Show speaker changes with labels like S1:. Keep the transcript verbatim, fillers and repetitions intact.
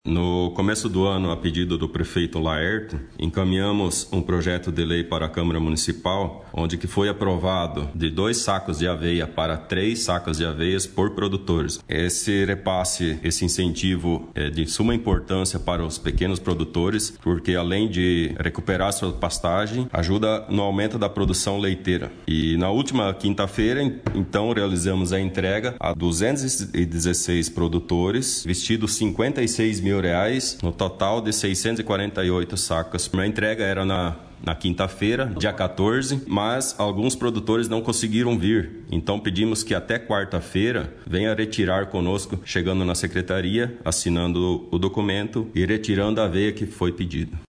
S1: No começo do ano, a pedido do prefeito Laerto, encaminhamos um projeto de lei para a Câmara Municipal, onde que foi aprovado de dois sacos de aveia para três sacos de aveias por produtores. Esse repasse, esse incentivo é de suma importância para os pequenos produtores, porque além de recuperar sua pastagem, ajuda no aumento da produção leiteira. E na última quinta-feira, então, realizamos a entrega a duzentos e dezesseis produtores, vestidos cinquenta e seis mil reais, no total de seiscentos e quarenta e oito sacas. A entrega era na, na quinta-feira, dia quatorze, mas alguns produtores não conseguiram vir. Então pedimos que até quarta-feira venha retirar conosco, chegando na secretaria, assinando o documento e retirando a aveia que foi pedida.